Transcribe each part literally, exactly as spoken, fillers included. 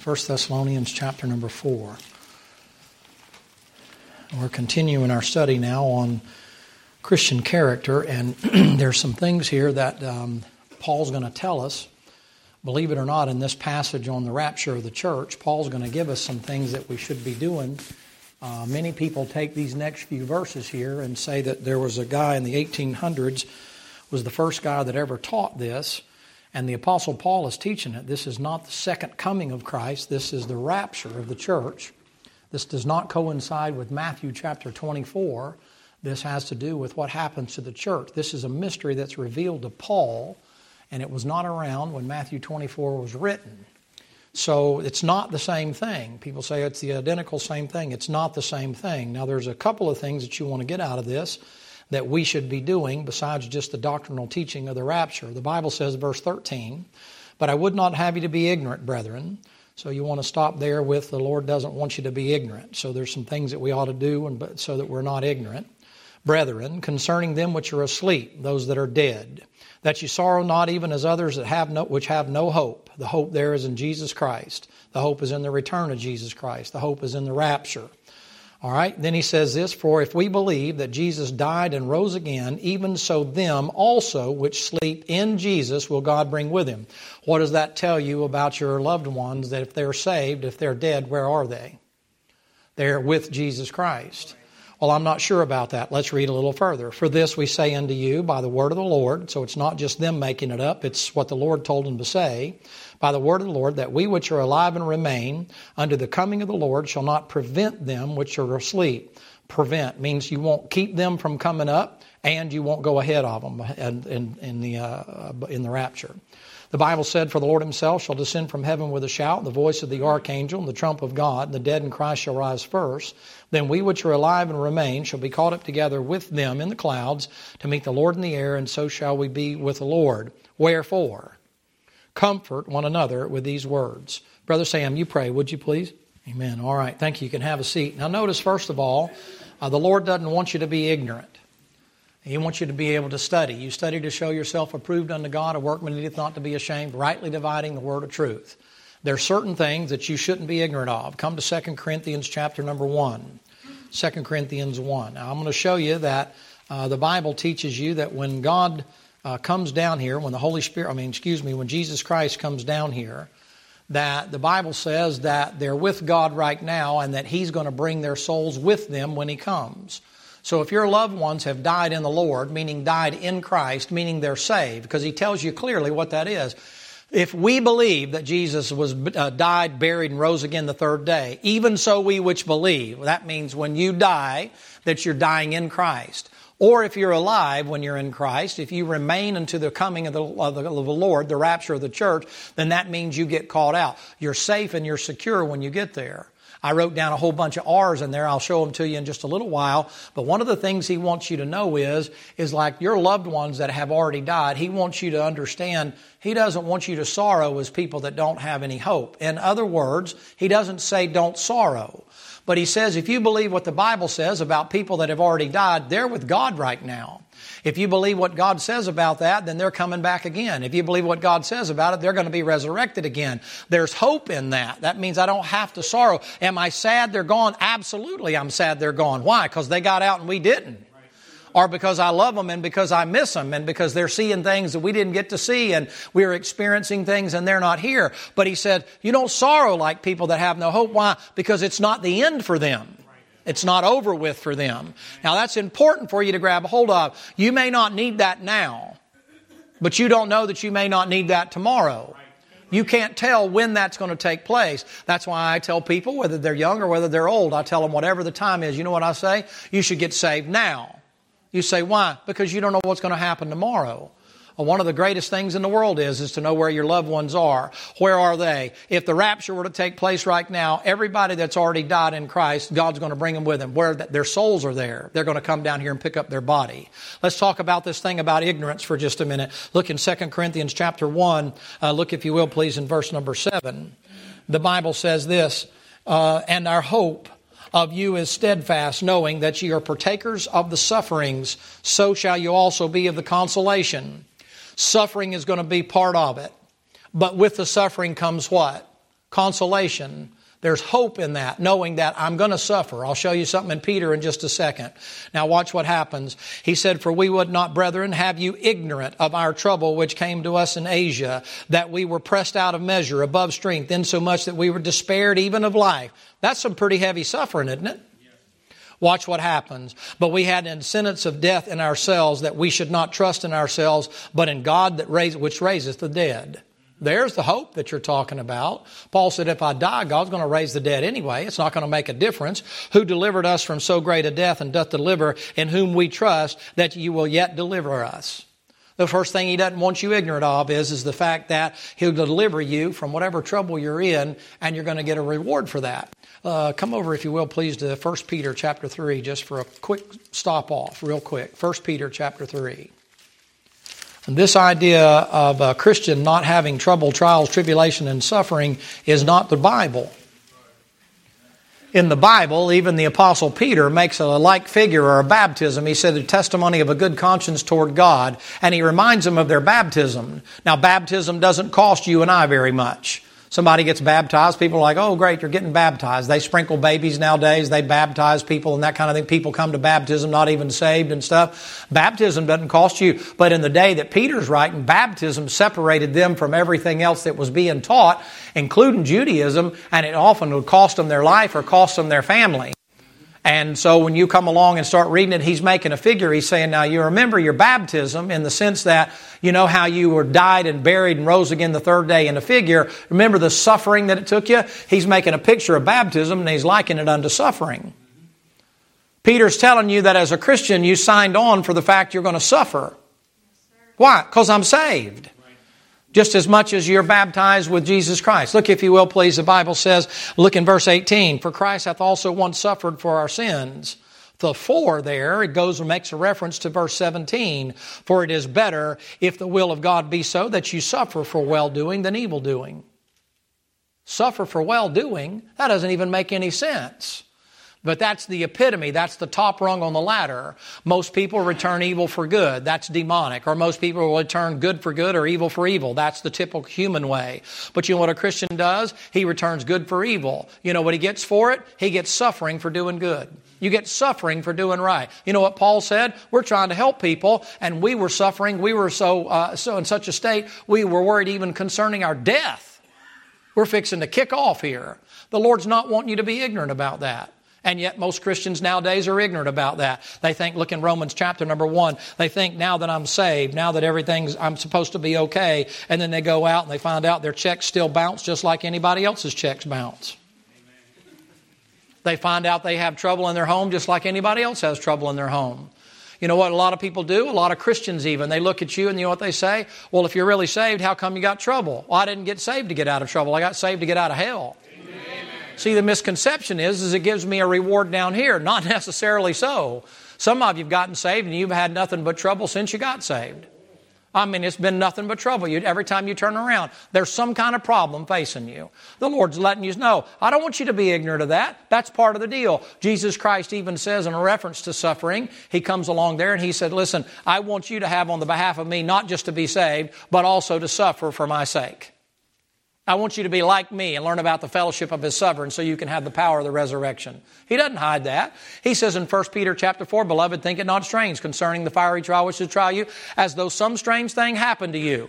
First Thessalonians chapter number four. We're continuing our study now on Christian character, and there's some things here that um, Paul's going to tell us. Believe it or not, in this passage on the rapture of the church, Paul's going to give us some things that we should be doing. Uh, many people take these next few verses here and say that there was a guy in the eighteen hundreds, was the first guy that ever taught this, and the Apostle Paul is teaching it. This is not the second coming of Christ. This is the rapture of the church. This does not coincide with Matthew chapter twenty-four. This has to do with what happens to the church. This is a mystery that's revealed to Paul, and it was not around when Matthew twenty-four was written. So it's not the same thing. People say it's the identical same thing. It's not the same thing. Now there's a couple of things that you want to get out of this that we should be doing besides just the doctrinal teaching of the rapture. The Bible says, verse thirteen, "But I would not have you to be ignorant, brethren." So you want to stop there with the Lord doesn't want you to be ignorant. So there's some things that we ought to do and so that we're not ignorant. "Brethren, concerning them which are asleep, those that are dead, that you sorrow not even as others that have no, which have no hope." The hope there is in Jesus Christ. The hope is in the return of Jesus Christ. The hope is in the rapture. All right, then he says this, "For if we believe that Jesus died and rose again, even so them also which sleep in Jesus will God bring with him." What does that tell you about your loved ones, that if they're saved, if they're dead, where are they? They're with Jesus Christ. Well, I'm not sure about that. Let's read a little further. "For this we say unto you by the word of the Lord." So it's not just them making it up. It's what the Lord told them to say. "By the word of the Lord, that we which are alive and remain unto the coming of the Lord shall not prevent them which are asleep." Prevent means you won't keep them from coming up, and you won't go ahead of them in, in, in, the, uh, in the rapture. "The Bible said, for the Lord himself shall descend from heaven with a shout, the voice of the archangel, and the trump of God, and the dead in Christ shall rise first. Then we which are alive and remain shall be caught up together with them in the clouds to meet the Lord in the air, and so shall we be with the Lord. Wherefore, comfort one another with these words." Brother Sam, you pray, would you please? Amen. All right, thank you. You can have a seat. Now notice, first of all, uh, the Lord doesn't want you to be ignorant. He wants you to be able to study. You study to show yourself approved unto God, a workman needeth not to be ashamed, rightly dividing the word of truth. There are certain things that you shouldn't be ignorant of. Come to Second Corinthians chapter number one. Second Corinthians one. Now I'm going to show you that uh, the Bible teaches you that when God uh, comes down here, when the Holy Spirit, I mean, excuse me, when Jesus Christ comes down here, that the Bible says that they're with God right now and that He's going to bring their souls with them when He comes. So if your loved ones have died in the Lord, meaning died in Christ, meaning they're saved, because He tells you clearly what that is. If we believe that Jesus was uh, died, buried, and rose again the third day, even so we which believe, that means when you die, that you're dying in Christ. Or if you're alive when you're in Christ, if you remain unto the coming of the, of the, of the Lord, the rapture of the church, then that means you get caught out. You're safe and you're secure when you get there. I wrote down a whole bunch of R's in there. I'll show them to you in just a little while. But one of the things He wants you to know is, is like your loved ones that have already died, He wants you to understand He doesn't want you to sorrow as people that don't have any hope. In other words, He doesn't say don't sorrow. But He says if you believe what the Bible says about people that have already died, they're with God right now. If you believe what God says about that, then they're coming back again. If you believe what God says about it, they're going to be resurrected again. There's hope in that. That means I don't have to sorrow. Am I sad they're gone? Absolutely, I'm sad they're gone. Why? Because they got out and we didn't. Or because I love them and because I miss them and because they're seeing things that we didn't get to see and we're experiencing things and they're not here. But He said, you don't sorrow like people that have no hope. Why? Because it's not the end for them. It's not over with for them. Now that's important for you to grab a hold of. You may not need that now, but you don't know that you may not need that tomorrow. You can't tell when that's going to take place. That's why I tell people, whether they're young or whether they're old, I tell them whatever the time is. You know what I say? You should get saved now. You say, why? Because you don't know what's going to happen tomorrow. Well, one of the greatest things in the world is, is to know where your loved ones are. Where are they? If the rapture were to take place right now, everybody that's already died in Christ, God's going to bring them with Him. Where their souls are there, they're going to come down here and pick up their body. Let's talk about this thing about ignorance for just a minute. Look in Second Corinthians chapter one. Uh, look, if you will, please, in verse number seven. The Bible says this, uh, and our hope of you is steadfast, knowing that ye are partakers of the sufferings, so shall you also be of the consolation. Suffering is going to be part of it. But with the suffering comes what? consolation. There's hope in that, knowing that I'm going to suffer. I'll show you something in Peter in just a second. Now watch what happens. He said, for we would not, brethren, have you ignorant of our trouble which came to us in Asia, that we were pressed out of measure, above strength, insomuch that we were despaired even of life. That's some pretty heavy suffering, isn't it? Watch what happens. But we had an sentence of death in ourselves, that we should not trust in ourselves, but in God that raise, which raiseth the dead. There's the hope that you're talking about. Paul said, if I die, God's going to raise the dead anyway. It's not going to make a difference. Who delivered us from so great a death, and doth deliver, in whom we trust, that you will yet deliver us. The first thing he doesn't want you ignorant of is, is the fact that he'll deliver you from whatever trouble you're in, and you're going to get a reward for that. Uh, come over, if you will, please, to First Peter chapter three, just for a quick stop off, real quick. First Peter chapter three. And this idea of a Christian not having trouble, trials, tribulation, and suffering is not the Bible. In the Bible, even the Apostle Peter makes a like figure, or a baptism. He said the testimony of a good conscience toward God, and he reminds them of their baptism. Now, baptism doesn't cost you and I very much. Somebody gets baptized, people are like, oh great, you're getting baptized. They sprinkle babies nowadays, they baptize people and that kind of thing. People come to baptism not even saved and stuff. Baptism doesn't cost you. But in the day that Peter's writing, baptism separated them from everything else that was being taught, including Judaism, and it often would cost them their life or cost them their family. And so when you come along and start reading it, he's making a figure. He's saying, now you remember your baptism in the sense that, you know how you were died and buried and rose again the third day in a figure. Remember the suffering that it took you? He's making a picture of baptism, and he's likening it unto suffering. Peter's telling you that as a Christian, you signed on for the fact you're going to suffer. Why? Because I'm saved. Just as much as you're baptized with Jesus Christ. Look, if you will, please. The Bible says, look in verse eighteen, for Christ hath also once suffered for our sins. The for there, it goes and makes a reference to verse seventeen. For it is better, if the will of God be so, that you suffer for well-doing than evil-doing. Suffer for well-doing? That doesn't even make any sense. But that's the epitome. That's the top rung on the ladder. Most people return evil for good. That's demonic. Or most people will return good for good or evil for evil. That's the typical human way. But you know what a Christian does? He returns good for evil. You know what he gets for it? He gets suffering for doing good. You get suffering for doing right. You know what Paul said? We're trying to help people, and we were suffering. We were so uh, so in such a state, we were worried even concerning our death. We're fixing to kick off here. The Lord's not wanting you to be ignorant about that. And yet most Christians nowadays are ignorant about that. They think, look in Romans chapter number one, they think now that I'm saved, now that everything's, I'm supposed to be okay. And then they go out and they find out their checks still bounce just like anybody else's checks bounce. Amen. They find out they have trouble in their home just like anybody else has trouble in their home. You know what a lot of people do? A lot of Christians even. They look at you and you know what they say? Well, if you're really saved, how come you got trouble? Well, I didn't get saved to get out of trouble. I got saved to get out of hell. See, the misconception is, is it gives me a reward down here. Not necessarily so. Some of you have gotten saved and you've had nothing but trouble since you got saved. I mean, it's been nothing but trouble. You, every time you turn around, there's some kind of problem facing you. The Lord's letting you know, I don't want you to be ignorant of that. That's part of the deal. Jesus Christ even says in a reference to suffering, He comes along there and He said, listen, I want you to have on the behalf of me not just to be saved, but also to suffer for my sake. I want you to be like me and learn about the fellowship of His suffering so you can have the power of the resurrection. He doesn't hide that. He says in First Peter chapter four, beloved, think it not strange concerning the fiery trial which shall try you, as though some strange thing happened to you.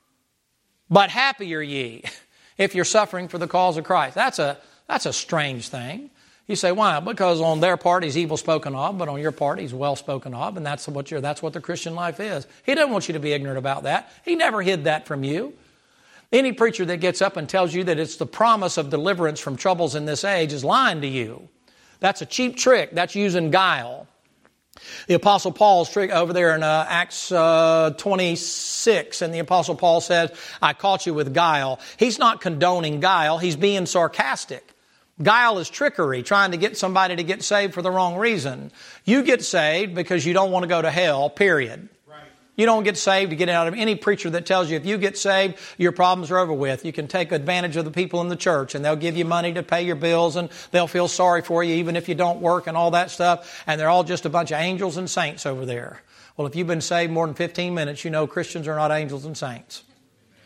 But happy are ye if you're suffering for the cause of Christ. That's a, that's a strange thing. You say, why? Because on their part He's evil spoken of, but on your part He's well spoken of, and that's what, you're, that's what the Christian life is. He doesn't want you to be ignorant about that. He never hid that from you. Any preacher that gets up and tells you that it's the promise of deliverance from troubles in this age is lying to you. That's a cheap trick. That's using guile. The Apostle Paul's trick over there in uh, Acts uh, twenty-six, and the Apostle Paul says, I caught you with guile. He's not condoning guile. He's being sarcastic. Guile is trickery, trying to get somebody to get saved for the wrong reason. You get saved because you don't want to go to hell, period. You don't get saved to get out of any preacher that tells you if you get saved, your problems are over with. You can take advantage of the people in the church and they'll give you money to pay your bills and they'll feel sorry for you even if you don't work and all that stuff. And they're all just a bunch of angels and saints over there. Well, if you've been saved more than fifteen minutes, you know Christians are not angels and saints.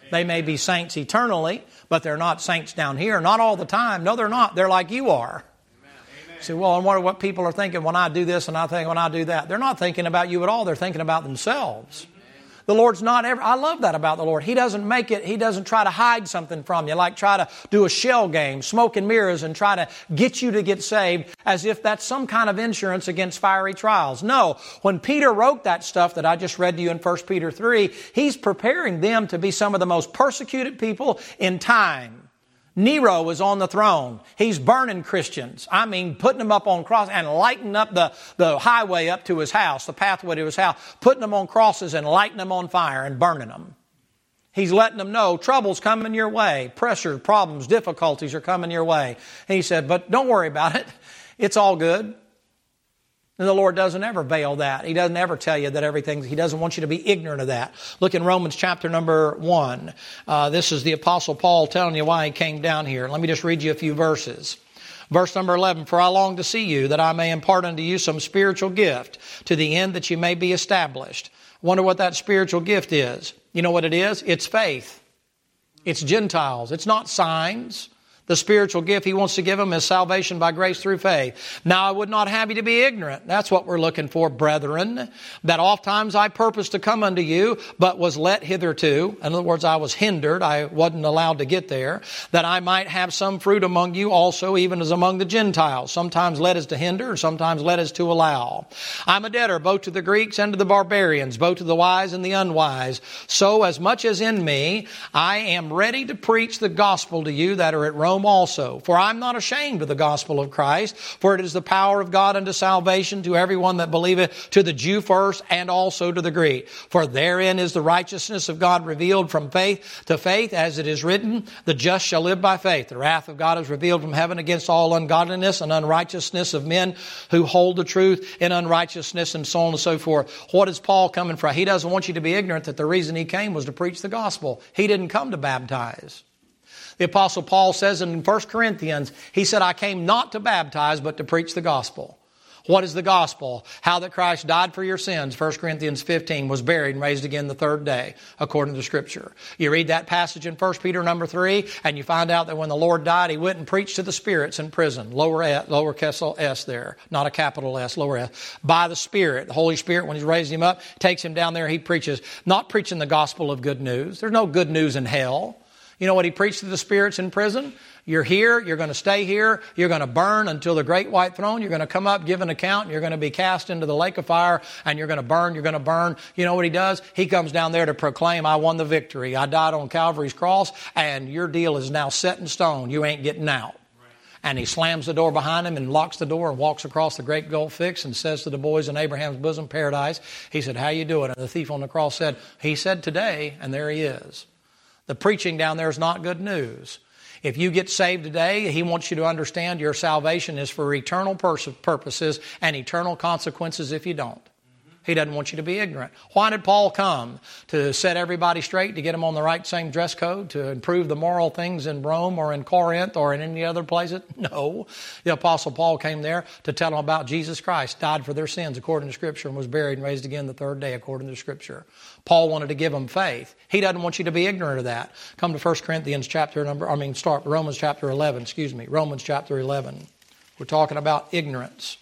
They may be saints eternally, but they're not saints down here. Not all the time. No, they're not. They're like you are. Amen. See, well, I wonder what people are thinking when I do this and I think when I do that. They're not thinking about you at all. They're thinking about themselves. The Lord's not ever, I love that about the Lord. He doesn't make it, He doesn't try to hide something from you, like try to do a shell game, smoke and mirrors, and try to get you to get saved as if that's some kind of insurance against fiery trials. No, when Peter wrote that stuff that I just read to you in First Peter three, he's preparing them to be some of the most persecuted people in time. Nero was on the throne. He's burning Christians. I mean, putting them up on crosses and lighting up the, the highway up to his house, the pathway to his house, putting them on crosses and lighting them on fire and burning them. He's letting them know trouble's coming your way. Pressure, problems, difficulties are coming your way. And he said, but don't worry about it. It's all good. And the Lord doesn't ever veil that. He doesn't ever tell you that everything, He doesn't want you to be ignorant of that. Look in Romans chapter number one. Uh, this is the Apostle Paul telling you why he came down here. Let me just read you a few verses. Verse number eleven, for I long to see you, that I may impart unto you some spiritual gift, to the end that you may be established. Wonder what that spiritual gift is. You know what it is? It's faith. It's Gentiles. It's not signs. The spiritual gift He wants to give them is salvation by grace through faith. Now I would not have you to be ignorant. That's what we're looking for, brethren. That oft times I purposed to come unto you, but was let hitherto. In other words, I was hindered. I wasn't allowed to get there. That I might have some fruit among you also, even as among the Gentiles. Sometimes led is to hinder, sometimes led is to allow. I'm a debtor both to the Greeks and to the barbarians, both to the wise and the unwise. So as much as in me, I am ready to preach the gospel to you that are at Rome also. For I'm not ashamed of the gospel of Christ, for it is the power of God unto salvation to everyone that believeth, to the Jew first and also to the Greek. For therein is the righteousness of God revealed from faith to faith, as it is written, the just shall live by faith. The wrath of God is revealed from heaven against all ungodliness and unrighteousness of men who hold the truth in unrighteousness, and so on and so forth. What is Paul coming from? He doesn't want you to be ignorant that the reason he came was to preach the gospel. He didn't come to baptize. The Apostle Paul says in First Corinthians, he said, I came not to baptize, but to preach the gospel. What is the gospel? How that Christ died for your sins, First Corinthians fifteen, was buried and raised again the third day, according to Scripture. You read that passage in First Peter number three, and you find out that when the Lord died, He went and preached to the spirits in prison. Lower S, lower S there, not a capital S, lower S. By the Spirit, the Holy Spirit, when He's raised Him up, takes Him down there, He preaches, not preaching the gospel of good news. There's no good news in hell. You know what He preached to the spirits in prison? You're here, you're going to stay here, you're going to burn until the great white throne, you're going to come up, give an account, and you're going to be cast into the lake of fire, and you're going to burn, you're going to burn. You know what He does? He comes down there to proclaim, I won the victory. I died on Calvary's cross, and your deal is now set in stone. You ain't getting out. And He slams the door behind him and locks the door and walks across the great Gulf Fix and says to the boys in Abraham's bosom, paradise, He said, how you doing? And the thief on the cross said, he said today, and there he is. The preaching down there is not good news. If you get saved today, He wants you to understand your salvation is for eternal purposes and eternal consequences if you don't. He doesn't want you to be ignorant. Why did Paul come? To set everybody straight, to get them on the right same dress code, to improve the moral things in Rome or in Corinth or in any other places? No. The Apostle Paul came there to tell them about Jesus Christ, died for their sins according to Scripture, and was buried and raised again the third day according to Scripture. Paul wanted to give them faith. He doesn't want you to be ignorant of that. Come to First Corinthians chapter number, I mean, start Romans chapter eleven, excuse me, Romans chapter eleven. We're talking about ignorance.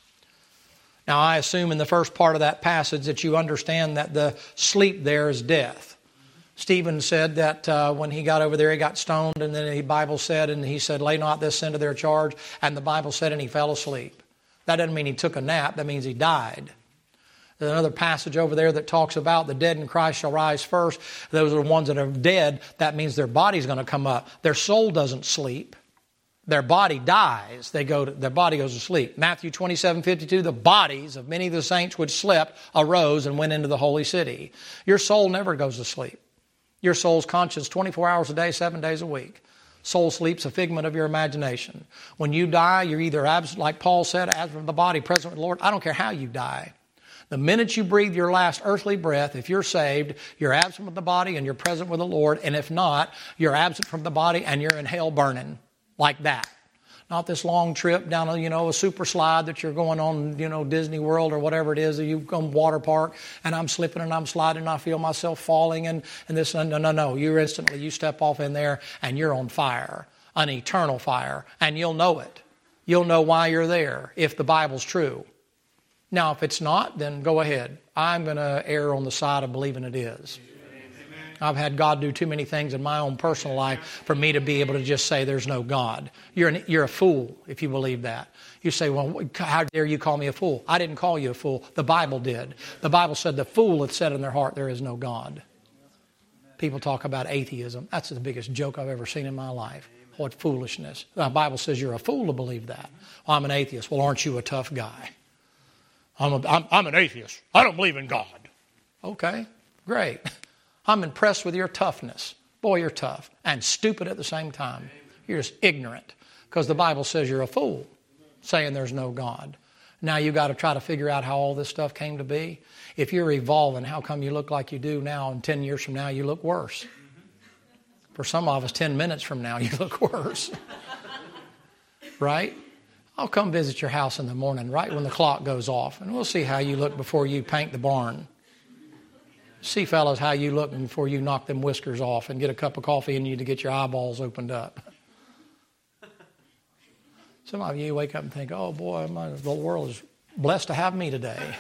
Now, I assume in the first part of that passage that you understand that the sleep there is death. Stephen said that uh, when he got over there, he got stoned, and then the Bible said, and he said, lay not this sin to their charge, and the Bible said, and he fell asleep. That doesn't mean he took a nap. That means he died. There's another passage over there that talks about the dead in Christ shall rise first. Those are the ones that are dead. That means their body's going to come up. Their soul doesn't sleep. Their body dies. They go to, their body goes to sleep. Matthew twenty-seven fifty-two, the bodies of many of the saints which slept arose and went into the holy city. Your soul never goes to sleep. Your soul's conscious twenty-four hours a day, seven days a week. Soul sleep's a figment of your imagination. When you die, you're either absent, like Paul said, absent from the body, present with the Lord. I don't care how you die. The minute you breathe your last earthly breath, if you're saved, you're absent with the body and you're present with the Lord. And if not, you're absent from the body and you're in hell burning. Like that. Not this long trip down a, you know, a super slide that you're going on, you know, Disney World or whatever it is, that you go water park, and I'm slipping and I'm sliding and I feel myself falling and, and this, no, no, no. You instantly, you step off in there and you're on fire, an eternal fire, and you'll know it. You'll know why you're there if the Bible's true. Now, if it's not, then go ahead. I'm going to err on the side of believing it is. I've had God do too many things in my own personal life for me to be able to just say there's no God. You're an, you're a fool if you believe that. You say, well, how dare you call me a fool? I didn't call you a fool. The Bible did. The Bible said the fool hath said in their heart there is no God. People talk about atheism. That's the biggest joke I've ever seen in my life. What foolishness. The Bible says you're a fool to believe that. Well, I'm an atheist. Well, aren't you a tough guy? I'm, a, I'm, I'm an atheist. I don't believe in God. Okay, great. I'm impressed with your toughness. Boy, you're tough and stupid at the same time. You're just ignorant because the Bible says you're a fool, saying there's no God. Now you got to try to figure out how all this stuff came to be. If you're evolving, how come you look like you do now and ten years from now you look worse? For some of us, ten minutes from now you look worse. Right? I'll come visit your house in the morning right when the clock goes off, and we'll see how you look before you paint the barn. See, fellas, how you look before you knock them whiskers off and get a cup of coffee in you to get your eyeballs opened up. Some of you wake up and think, oh, boy, my, the world is blessed to have me today.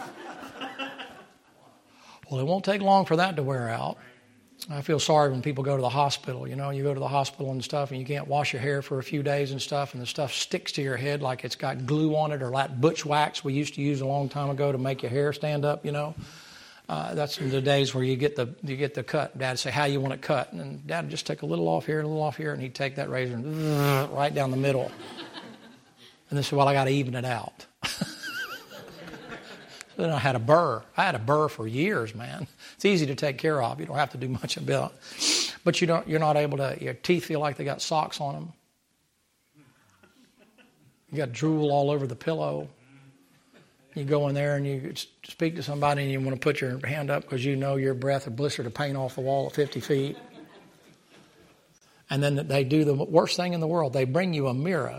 Well, it won't take long for that to wear out. I feel sorry when people go to the hospital. You know, you go to the hospital and stuff and you can't wash your hair for a few days and stuff, and the stuff sticks to your head like it's got glue on it, or like butch wax we used to use a long time ago to make your hair stand up, you know. Uh, that's the days where you get the you get the cut. Dad would say, how you want it cut? And Dad would just take a little off here, a little off here, and he'd take that razor and right down the middle. And they said, well, I got to even it out. So then I had a burr. I had a burr for years, man. It's easy to take care of. You don't have to do much about it. But you don't, you're not able to, your teeth feel like they got socks on them. You got drool all over the pillow. You go in there and you speak to somebody and you want to put your hand up because you know your breath would blister the paint off the wall at fifty feet. And then they do the worst thing in the world. They bring you a mirror.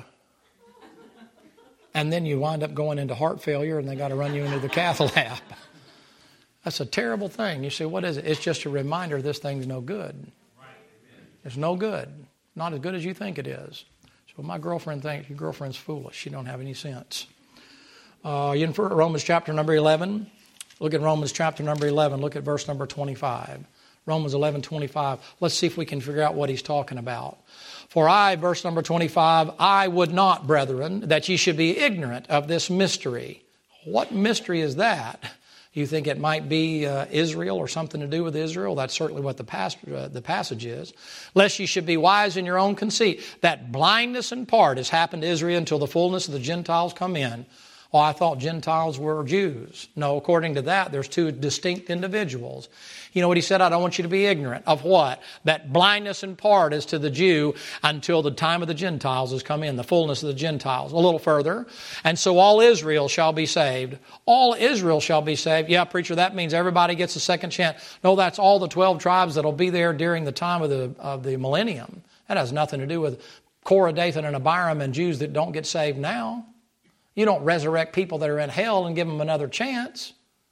And then you wind up going into heart failure and they got to run you into the cath lab. That's a terrible thing. You say, what is it? It's just a reminder this thing's no good. It's no good. Not as good as you think it is. So my girlfriend thinks your girlfriend's foolish. She don't have any sense. Uh, you in Romans chapter number eleven? Look at Romans chapter number eleven. Look at verse number twenty-five. Romans eleven twenty-five. Let's see if we can figure out what he's talking about. For I, verse number twenty-five, I would not, brethren, that ye should be ignorant of this mystery. What mystery is that? You think it might be uh, Israel or something to do with Israel? That's certainly what the, past, uh, the passage is. Lest ye should be wise in your own conceit. That blindness in part has happened to Israel until the fullness of the Gentiles come in. Oh, I thought Gentiles were Jews. No, according to that, there's two distinct individuals. You know what he said? I don't want you to be ignorant of what? That blindness in part is to the Jew until the time of the Gentiles has come in, the fullness of the Gentiles. A little further. And so all Israel shall be saved. All Israel shall be saved. Yeah, preacher, that means everybody gets a second chance. No, that's all the twelve tribes that'll be there during the time of the, of the millennium. That has nothing to do with Korah, Dathan, and Abiram and Jews that don't get saved now. You don't resurrect people that are in hell and give them another chance.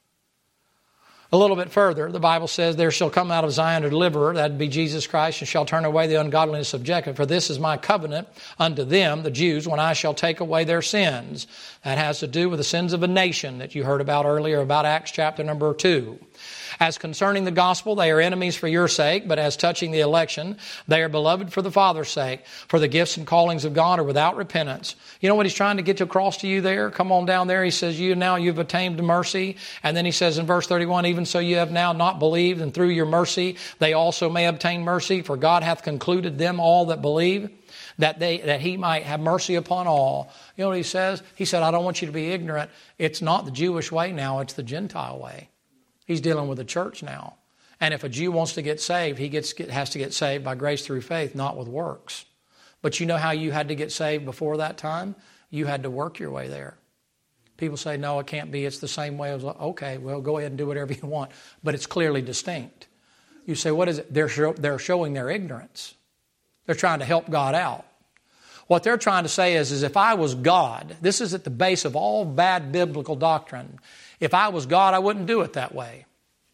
A little bit further, the Bible says, there shall come out of Zion a deliverer, that'd be Jesus Christ, and shall turn away the ungodliness of Jacob. For this is my covenant unto them, the Jews, when I shall take away their sins. That has to do with the sins of a nation that you heard about earlier, about Acts chapter number two. As concerning the gospel, they are enemies for your sake, but as touching the election, they are beloved for the Father's sake. For the gifts and callings of God are without repentance. You know what he's trying to get across to you there? Come on down there. He says, you now you've attained mercy. And then he says in verse thirty-one, even so you have now not believed, and through your mercy they also may obtain mercy. For God hath concluded them all that believe, that they that he might have mercy upon all. You know what he says? He said, I don't want you to be ignorant. It's not the Jewish way now, it's the Gentile way. He's dealing with the church now. And if a Jew wants to get saved, he gets has to get saved by grace through faith, not with works. But you know how you had to get saved before that time? You had to work your way there. People say, no, it can't be. It's the same way. I was like, okay, well, go ahead and do whatever you want. But it's clearly distinct. You say, what is it? They're, show, they're showing their ignorance. They're trying to help God out. What they're trying to say is, is if I was God, this is at the base of all bad biblical doctrine. If I was God, I wouldn't do it that way.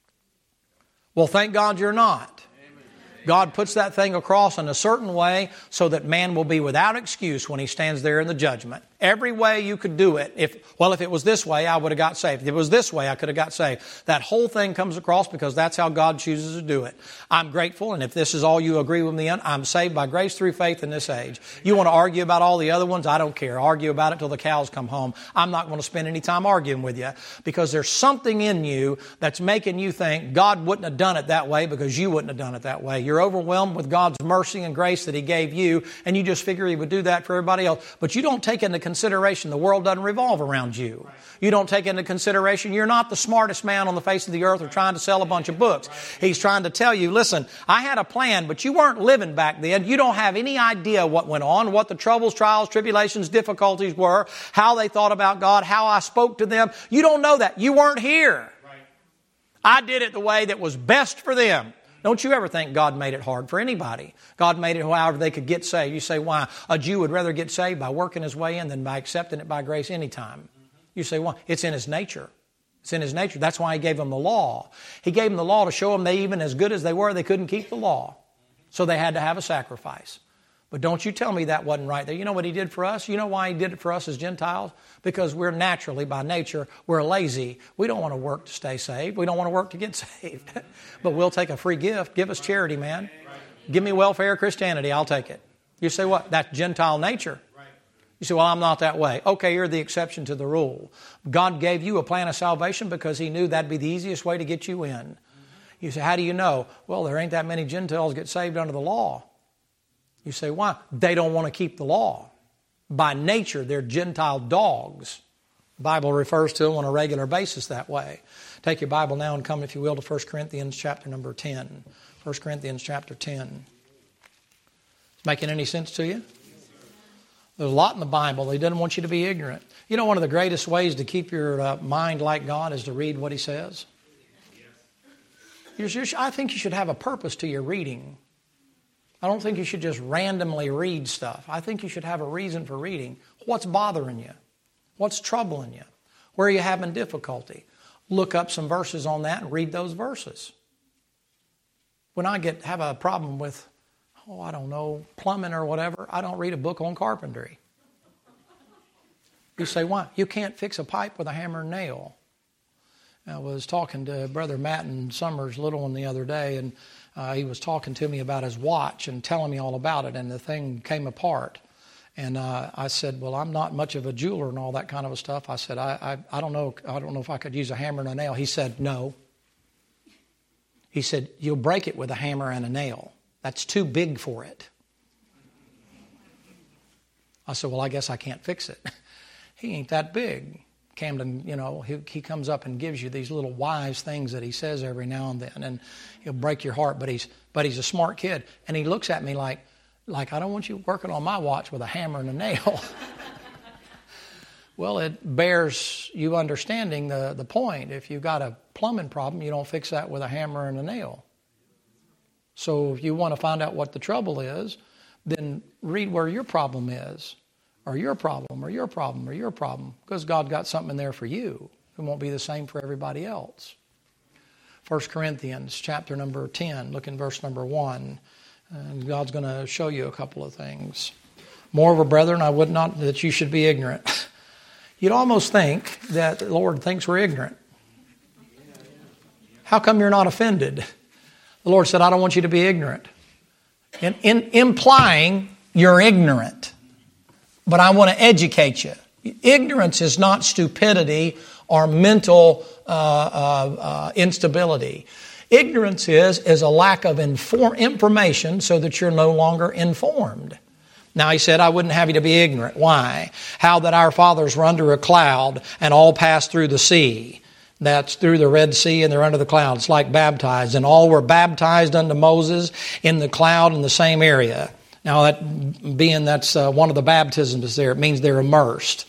Well, thank God you're not. God puts that thing across in a certain way so that man will be without excuse when he stands there in the judgment. Every way you could do it. If well, if it was this way, I would have got saved. If it was this way, I could have got saved. That whole thing comes across because that's how God chooses to do it. I'm grateful, and if this is all you agree with me on, I'm saved by grace through faith in this age. You want to argue about all the other ones? I don't care. Argue about it till the cows come home. I'm not going to spend any time arguing with you because there's something in you that's making you think God wouldn't have done it that way because you wouldn't have done it that way. You're overwhelmed with God's mercy and grace that He gave you, and you just figure He would do that for everybody else. But you don't take into consideration the world doesn't revolve around you. You don't take into consideration you're not the smartest man on the face of the earth or trying to sell a bunch of books. He's trying to tell you, listen, I had a plan, but you weren't living back then. You don't have any idea what went on, what the troubles, trials, tribulations, difficulties were, how they thought about God, how I spoke to them. You don't know that. You weren't here. I did it the way that was best for them. Don't you ever think God made it hard for anybody. God made it however they could get saved. You say, why? A Jew would rather get saved by working his way in than by accepting it by grace anytime. You say, why? It's in his nature. It's in his nature. That's why He gave them the law. He gave them the law to show them they, even as good as they were, they couldn't keep the law. So they had to have a sacrifice. But don't you tell me that wasn't right there. You know what He did for us? You know why He did it for us as Gentiles? Because we're naturally, by nature, we're lazy. We don't want to work to stay saved. We don't want to work to get saved. But we'll take a free gift. Give us charity, man. Give me welfare Christianity. I'll take it. You say, what? That's Gentile nature. You say, well, I'm not that way. Okay, you're the exception to the rule. God gave you a plan of salvation because He knew that'd be the easiest way to get you in. You say, how do you know? Well, there ain't that many Gentiles get saved under the law. You say, why? They don't want to keep the law. By nature, they're Gentile dogs. The Bible refers to them on a regular basis that way. Take your Bible now and come, if you will, to First Corinthians chapter number ten. First Corinthians chapter ten. Is making any sense to you? There's a lot in the Bible. He doesn't want you to be ignorant. You know, one of the greatest ways to keep your uh, mind like God is to read what He says. You're, you're, I think you should have a purpose to your reading. I don't think you should just randomly read stuff. I think you should have a reason for reading. What's bothering you? What's troubling you? Where are you having difficulty? Look up some verses on that and read those verses. When I get have a problem with, oh, I don't know, plumbing or whatever, I don't read a book on carpentry. You say, why? You can't fix a pipe with a hammer and nail. I was talking to Brother Matt and Summers, little one, the other day, and Uh, he was talking to me about his watch and telling me all about it, and the thing came apart. And uh, I said, well, I'm not much of a jeweler and all that kind of stuff. I said, I, I, I don't know I don't know if I could use a hammer and a nail. He said, no. He said, you'll break it with a hammer and a nail. That's too big for it. I said, well, I guess I can't fix it. He ain't that big. Camden, you know, he, he comes up and gives you these little wise things that he says every now and then, and he'll break your heart, but he's but he's a smart kid. And he looks at me like, like I don't want you working on my watch with a hammer and a nail. Well, it bears you understanding the, the point. If you've got a plumbing problem, you don't fix that with a hammer and a nail. So if you want to find out what the trouble is, then read where your problem is. Or your problem, or your problem, or your problem. Because God got something in there for you. It won't be the same for everybody else. First Corinthians chapter number ten, look in verse number one. And God's going to show you a couple of things. Moreover, brethren, I would not that you should be ignorant. You'd almost think that the Lord thinks we're ignorant. How come you're not offended? The Lord said, I don't want you to be ignorant. In, in, implying you're ignorant. But I want to educate you. Ignorance is not stupidity or mental uh, uh, uh, instability. Ignorance is, is a lack of inform- information so that you're no longer informed. Now he said, I wouldn't have you to be ignorant. Why? How that our fathers were under a cloud and all passed through the sea. That's through the Red Sea and they're under the cloud. It's like baptized. And all were baptized unto Moses in the cloud in the same area. Now, that being that's uh, one of the baptisms there, it means they're immersed.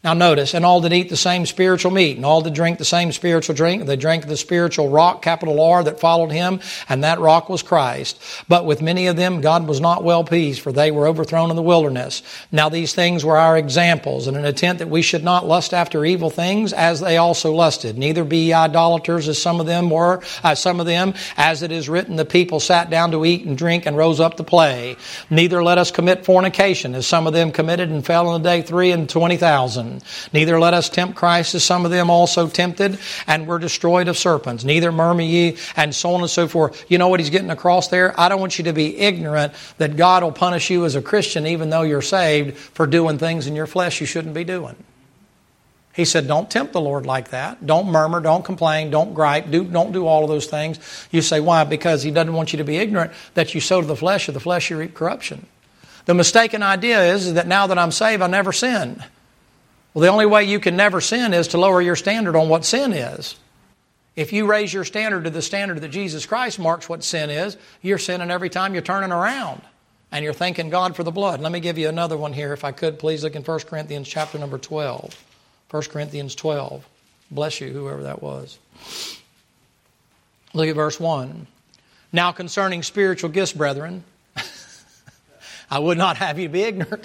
Now notice, and all that eat the same spiritual meat, and all that drink the same spiritual drink, they drank the spiritual rock, capital R, that followed him, and that rock was Christ. But with many of them God was not well pleased, for they were overthrown in the wilderness. Now these things were our examples, in an intent that we should not lust after evil things, as they also lusted. Neither be ye idolaters, as some of them were, as some of them, as it is written, the people sat down to eat and drink, and rose up to play. Neither let us commit fornication, as some of them committed, and fell in the day three and twenty thousand. Neither let us tempt Christ, as some of them also tempted, and were destroyed of serpents. Neither murmur ye, and so on and so forth. You know what he's getting across there? I don't want you to be ignorant that God will punish you as a Christian, even though you're saved, for doing things in your flesh you shouldn't be doing. He said, don't tempt the Lord like that. Don't murmur, don't complain, don't gripe, do, don't do all of those things. You say, why? Because he doesn't want you to be ignorant that you sow to the flesh, of the flesh you reap corruption. The mistaken idea is that now that I'm saved, I never sin. Well, the only way you can never sin is to lower your standard on what sin is. If you raise your standard to the standard that Jesus Christ marks what sin is, you're sinning every time you're turning around. And you're thanking God for the blood. Let me give you another one here, if I could. Please look in First Corinthians chapter number twelve. First Corinthians twelve. Bless you, whoever that was. Look at verse one. Now concerning spiritual gifts, brethren, I would not have you be ignorant.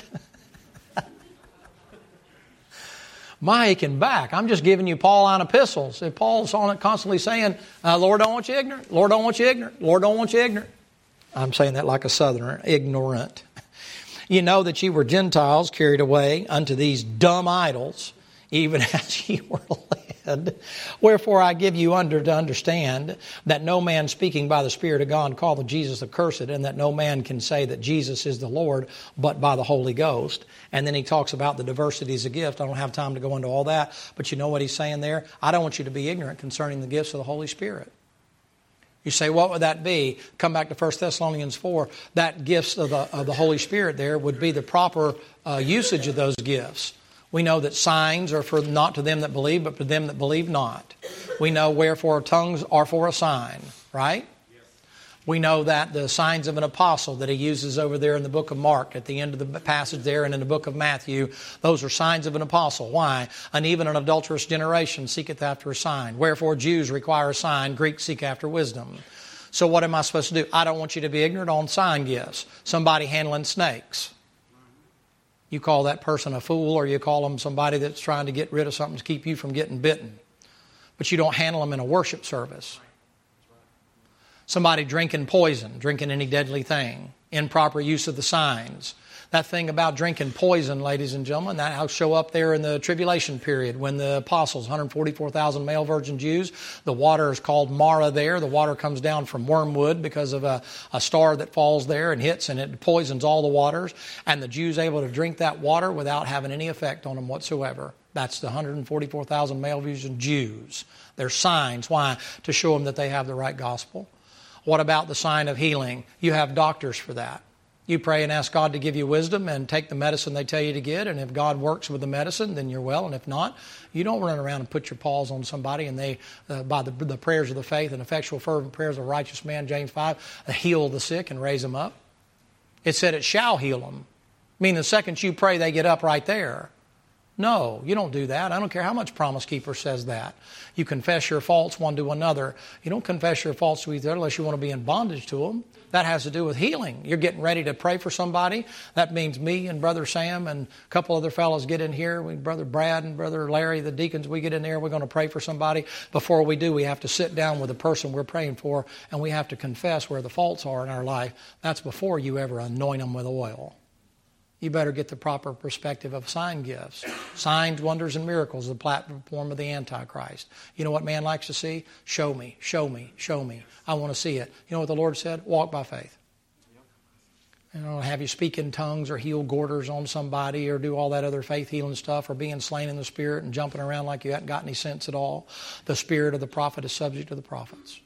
My aching back. I'm just giving you Pauline epistles. If Paul's on it constantly saying, uh, Lord don't want you ignorant. Lord don't want you ignorant. Lord don't want you ignorant. I'm saying that like a southerner, ignorant. You know that you were Gentiles carried away unto these dumb idols, even as ye were led. Wherefore I give you under to understand that no man speaking by the Spirit of God calleth Jesus accursed, and that no man can say that Jesus is the Lord but by the Holy Ghost. And then he talks about the diversities of gift. I don't have time to go into all that, but you know what he's saying there? I don't want you to be ignorant concerning the gifts of the Holy Spirit. You say, what would that be? Come back to First Thessalonians four. That gifts of the, of the Holy Spirit there would be the proper uh, usage of those gifts. We know that signs are for not to them that believe, but for them that believe not. We know wherefore tongues are for a sign, right? Yes. We know that the signs of an apostle that he uses over there in the book of Mark at the end of the passage there and in the book of Matthew, those are signs of an apostle. Why? And even an adulterous generation seeketh after a sign. Wherefore Jews require a sign, Greeks seek after wisdom. So what am I supposed to do? I don't want you to be ignorant on sign gifts. Somebody handling snakes. You call that person a fool, or you call them somebody that's trying to get rid of something to keep you from getting bitten. But you don't handle them in a worship service. Somebody drinking poison, drinking any deadly thing, improper use of the signs. That thing about drinking poison, ladies and gentlemen, that will show up there in the tribulation period when the apostles, one hundred forty-four thousand male virgin Jews, the water is called Mara there. The water comes down from wormwood because of a, a star that falls there and hits, and it poisons all the waters. And the Jews able to drink that water without having any effect on them whatsoever. That's the one hundred forty-four thousand male virgin Jews. They're signs. Why? To show them that they have the right gospel. What about the sign of healing? You have doctors for that. You pray and ask God to give you wisdom and take the medicine they tell you to get. And if God works with the medicine, then you're well. And if not, you don't run around and put your paws on somebody and they, uh, by the, the prayers of the faith and effectual fervent prayers of a righteous man, James five, uh, heal the sick and raise them up. It said it shall heal them. Meaning the second you pray, they get up right there. No, you don't do that. I don't care how much Promise Keeper says that. You confess your faults one to another. You don't confess your faults to each other unless you want to be in bondage to them. That has to do with healing. You're getting ready to pray for somebody. That means me and Brother Sam and a couple other fellows get in here. We, Brother Brad and Brother Larry, the deacons, we get in there. We're going to pray for somebody. Before we do, we have to sit down with the person we're praying for, and we have to confess where the faults are in our life. That's before you ever anoint them with oil. You better get the proper perspective of sign gifts. Signs, wonders, and miracles, the platform of the Antichrist. You know what man likes to see? Show me, show me, show me. I want to see it. You know what the Lord said? Walk by faith. You know, have you speak in tongues or heal goiters on somebody or do all that other faith healing stuff or being slain in the Spirit and jumping around like you haven't got any sense at all. The spirit of the prophet is subject to the prophets.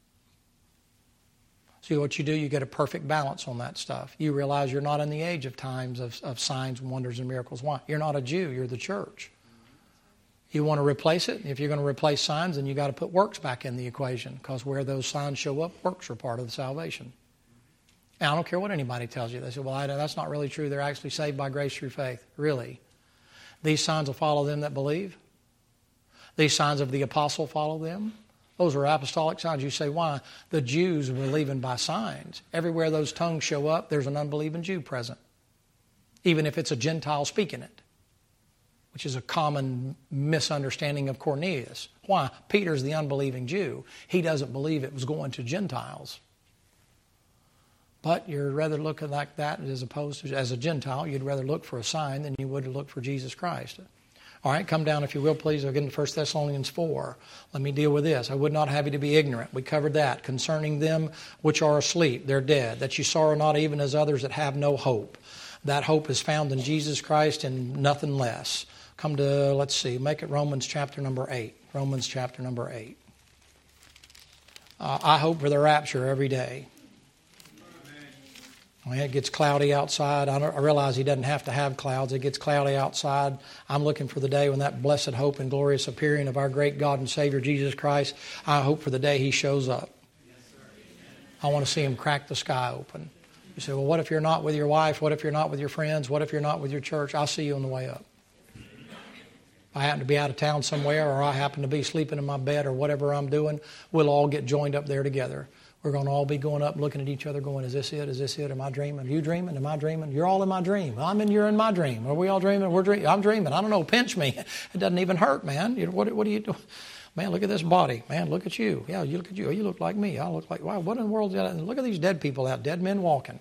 See what you do, you get a perfect balance on that stuff. You realize you're not in the age of times of, of signs, wonders, and miracles. Why? You're not a Jew, you're the church. You want to replace it? If you're going to replace signs, then you got to put works back in the equation, because where those signs show up, works are part of the salvation. And I don't care what anybody tells you. They say, well, I, that's not really true. They're actually saved by grace through faith. Really? These signs will follow them that believe. These signs of the apostle follow them. Those are apostolic signs. You say, why? The Jews were believing by signs. Everywhere those tongues show up, there's an unbelieving Jew present. Even if it's a Gentile speaking it, which is a common misunderstanding of Cornelius. Why? Peter's the unbelieving Jew. He doesn't believe it was going to Gentiles. But you'd rather look at like that as opposed to, as a Gentile, you'd rather look for a sign than you would look for Jesus Christ. All right, come down if you will, please. I'll get into First Thessalonians four. Let me deal with this. I would not have you to be ignorant. We covered that. Concerning them which are asleep, they're dead. That you sorrow not even as others that have no hope. That hope is found in Jesus Christ and nothing less. Come to, let's see, make it Romans chapter number eight. Romans chapter number eight. Uh, I hope for the rapture every day. When it gets cloudy outside, I, don't, I realize he doesn't have to have clouds. It gets cloudy outside. I'm looking for the day when that blessed hope and glorious appearing of our great God and Savior Jesus Christ, I hope for the day he shows up. I want to see him crack the sky open. You say, well, what if you're not with your wife? What if you're not with your friends? What if you're not with your church? I'll see you on the way up. If I happen to be out of town somewhere, or I happen to be sleeping in my bed, or whatever I'm doing, we'll all get joined up there together. We're going to all be going up, looking at each other, going, is this it? Is this it? Am I dreaming? Are you dreaming? Am I dreaming? You're all in my dream. I'm in, you're in my dream. Are we all dreaming? We're dreaming. I'm dreaming. I don't know. Pinch me. It doesn't even hurt, man. You know, what, what do you do? Man, look at this body. Man, look at you. Yeah, you look at you. You look like me. I look like, wow, what in the world? Look at these dead people out, dead men walking.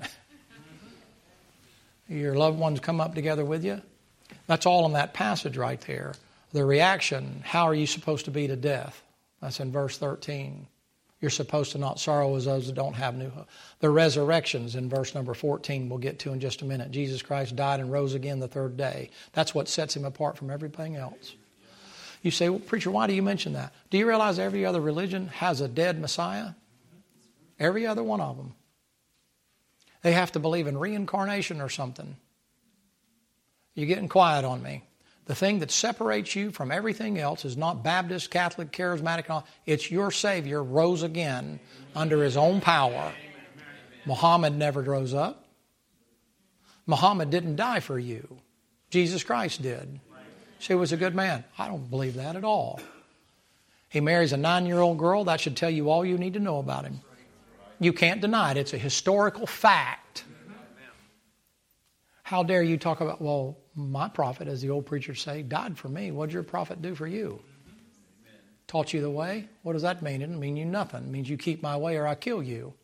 Your loved ones come up together with you. That's all in that passage right there. The reaction, how are you supposed to be to death? That's in verse thirteen. You're supposed to not sorrow as those that don't have new hope. The resurrections in verse number fourteen we'll get to in just a minute. Jesus Christ died and rose again the third day. That's what sets him apart from everything else. You say, well, preacher, why do you mention that? Do you realize every other religion has a dead Messiah? Every other one of them. They have to believe in reincarnation or something. You're getting quiet on me. The thing that separates you from everything else is not Baptist, Catholic, Charismatic. It's your Savior rose again under his own power. Muhammad never rose up. Muhammad didn't die for you. Jesus Christ did. She was a good man. I don't believe that at all. He marries a nine-year-old girl. That should tell you all you need to know about him. You can't deny it. It's a historical fact. How dare you talk about, well, my prophet, as the old preachers say, died for me. What did your prophet do for you? Taught you the way? What does that mean? It doesn't mean you nothing. It means you keep my way or I kill you.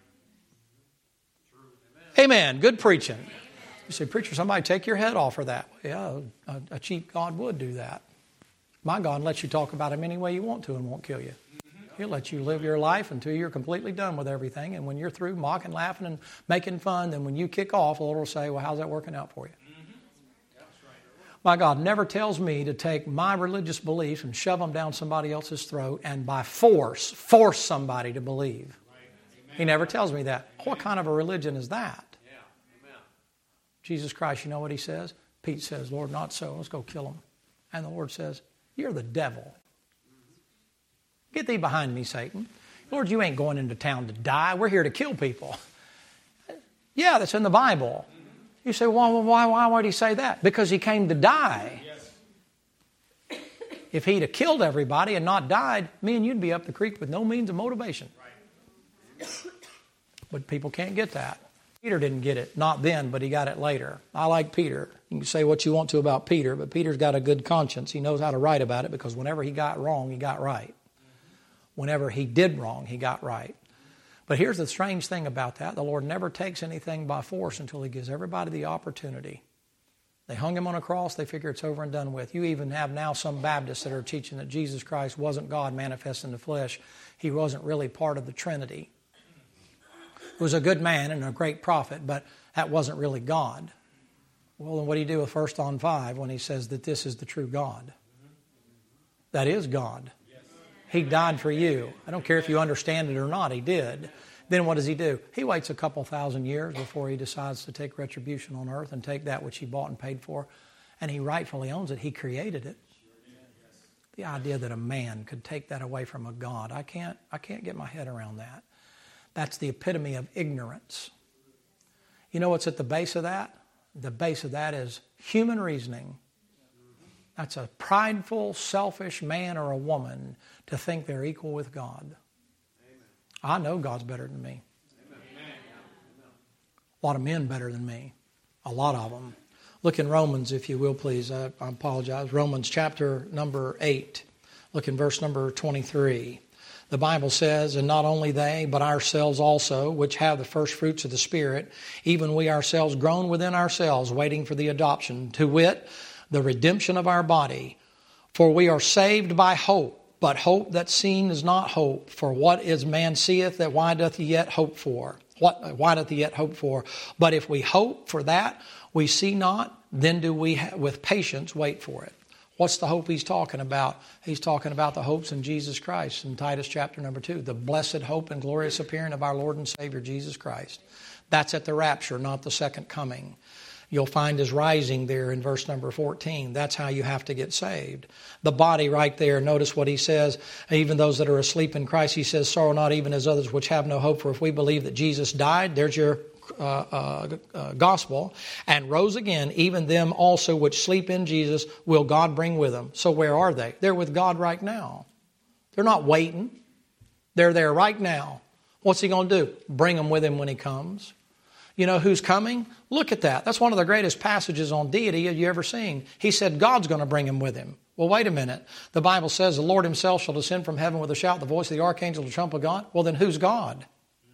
Amen. Good preaching. You say, preacher, somebody take your head off for that. Yeah, a, a cheap God would do that. My God lets you talk about him any way you want to and won't kill you. He'll let you live your life until you're completely done with everything. And when you're through mocking, laughing, and making fun, then when you kick off, the Lord will say, well, how's that working out for you? My God never tells me to take my religious beliefs and shove them down somebody else's throat and by force, force somebody to believe. He never tells me that. What kind of a religion is that? Jesus Christ, you know what he says? Pete says, Lord, not so. Let's go kill him. And the Lord says, you're the devil. Get thee behind me, Satan. Lord, you ain't going into town to die. We're here to kill people. Yeah, that's in the Bible. You say, well, why, why would he say that? Because he came to die. Yes. If he'd have killed everybody and not died, me and you'd be up the creek with no means of motivation. Right. But people can't get that. Peter didn't get it. Not then, but he got it later. I like Peter. You can say what you want to about Peter, but Peter's got a good conscience. He knows how to write about it because whenever he got wrong, he got right. Whenever he did wrong, he got right. But here's the strange thing about that. The Lord never takes anything by force until he gives everybody the opportunity. They hung him on a cross. They figure it's over and done with. You even have now some Baptists that are teaching that Jesus Christ wasn't God manifest in the flesh. He wasn't really part of the Trinity. He was a good man and a great prophet, but that wasn't really God. Well, then what do you do with First John five when he says that this is the true God? That is God. He died for you. I don't care if you understand it or not. He did. Then what does he do? He waits a couple thousand years before he decides to take retribution on earth and take that which he bought and paid for. And he rightfully owns it. He created it. The idea that a man could take that away from a God, I can't, I can't get my head around that. That's the epitome of ignorance. You know what's at the base of that? The base of that is human reasoning. That's a prideful, selfish man or a woman to think they're equal with God. Amen. I know God's better than me. Amen. A lot of men better than me. A lot of them. Look in Romans, if you will, please. I, I apologize. Romans chapter number eight. Look in verse number twenty-three. The Bible says, and not only they, but ourselves also, which have the first fruits of the Spirit, even we ourselves groan within ourselves, waiting for the adoption, to wit, the redemption of our body. For we are saved by hope, but hope that's seen is not hope. For what is man seeth, that why doth he yet hope for? What, why doth he yet hope for? But if we hope for that we see not, then do we with patience wait for it. What's the hope he's talking about? He's talking about the hopes in Jesus Christ in Titus chapter number two. The blessed hope and glorious appearing of our Lord and Savior Jesus Christ. That's at the rapture, not the second coming. You'll find his rising there in verse number fourteen. That's how you have to get saved. The body right there, notice what he says. Even those that are asleep in Christ, he says, sorrow not even as others which have no hope. For if we believe that Jesus died, there's your uh, uh, uh, gospel, and rose again, even them also which sleep in Jesus will God bring with them. So where are they? They're with God right now. They're not waiting. They're there right now. What's he going to do? Bring them with him when he comes. You know who's coming? Look at that. That's one of the greatest passages on deity you ever seen. He said God's going to bring him with him. Well, wait a minute. The Bible says the Lord himself shall descend from heaven with a shout, the voice of the archangel, the trump of God. Well, then who's God?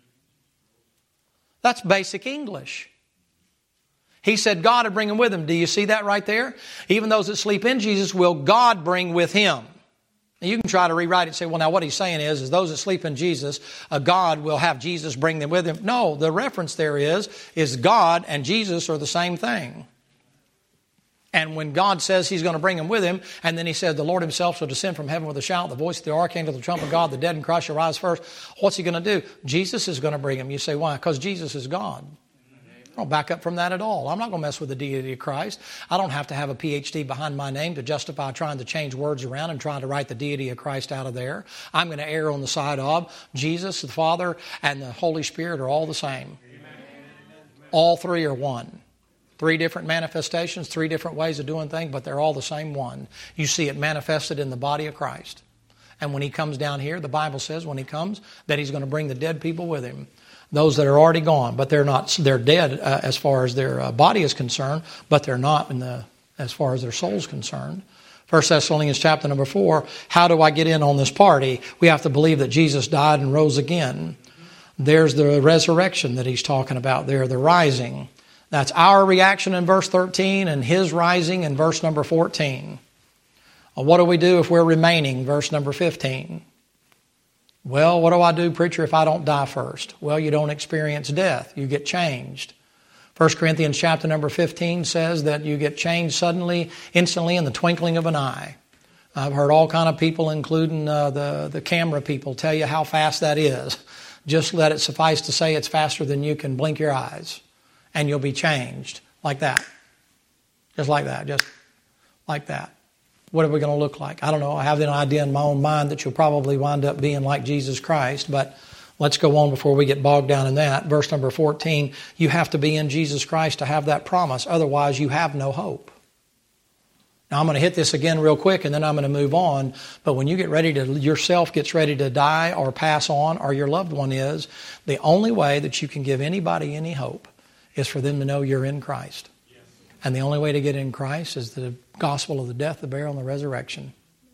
That's basic English. He said God would bring him with him. Do you see that right there? Even those that sleep in Jesus will God bring with him. Now you can try to rewrite it and say, well, now what he's saying is, is those that sleep in Jesus, uh, God will have Jesus bring them with him. No, the reference there is, is God and Jesus are the same thing. And when God says he's going to bring him with him, and then he said, the Lord himself shall descend from heaven with a shout, the voice of the archangel, the trump of God, the dead in Christ shall rise first. What's he going to do? Jesus is going to bring him. You say, why? Because Jesus is God. I don't back up from that at all. I'm not going to mess with the deity of Christ. I don't have to have a P H D behind my name to justify trying to change words around and trying to write the deity of Christ out of there. I'm going to err on the side of Jesus, the Father, and the Holy Spirit are all the same. Amen. All three are one. Three different manifestations, three different ways of doing things, but they're all the same one. You see it manifested in the body of Christ. And when he comes down here, the Bible says when he comes that he's going to bring the dead people with him. Those that are already gone, but they're not, they're dead uh, as far as their uh, body is concerned, but they're not in the, as far as their soul is concerned. First Thessalonians chapter number four, how do I get in on this party? We have to believe that Jesus died and rose again. There's the resurrection that he's talking about there, the rising. That's our reaction in verse thirteen and his rising in verse number fourteen. Well, what do we do if we're remaining? Verse number fifteen. Well, what do I do, preacher, if I don't die first? Well, you don't experience death. You get changed. First Corinthians chapter number fifteen says that you get changed suddenly, instantly, in the twinkling of an eye. I've heard all kind of people, including uh, the, the camera people, tell you how fast that is. Just let it suffice to say it's faster than you can blink your eyes. And you'll be changed like that. Just like that. Just like that. What are we going to look like? I don't know. I have an idea in my own mind that you'll probably wind up being like Jesus Christ, but let's go on before we get bogged down in that. Verse number fourteen, you have to be in Jesus Christ to have that promise. Otherwise, you have no hope. Now, I'm going to hit this again real quick, and then I'm going to move on. But when you get ready to, yourself gets ready to die or pass on, or your loved one is, the only way that you can give anybody any hope is for them to know you're in Christ. And the only way to get in Christ is the gospel of the death, the burial, and the resurrection.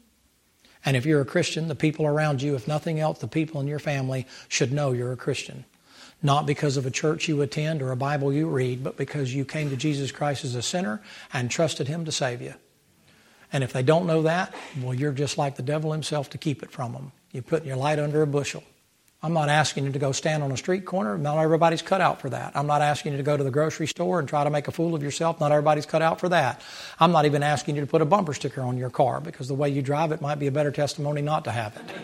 And if you're a Christian, the people around you, if nothing else, the people in your family should know you're a Christian. Not because of a church you attend or a Bible you read, but because you came to Jesus Christ as a sinner and trusted him to save you. And if they don't know that, well, you're just like the devil himself to keep it from them. You're putting your light under a bushel. I'm not asking you to go stand on a street corner. Not everybody's cut out for that. I'm not asking you to go to the grocery store and try to make a fool of yourself. Not everybody's cut out for that. I'm not even asking you to put a bumper sticker on your car, because the way you drive it might be a better testimony not to have it.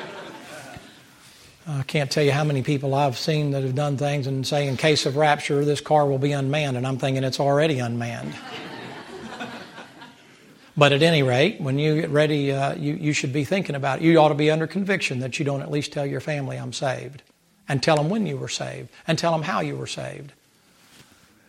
I can't tell you how many people I've seen that have done things and say, in case of rapture, this car will be unmanned, and I'm thinking it's already unmanned. But at any rate, when you get ready, uh, you, you should be thinking about it. You ought to be under conviction that you don't at least tell your family, I'm saved. And tell them when you were saved. And tell them how you were saved.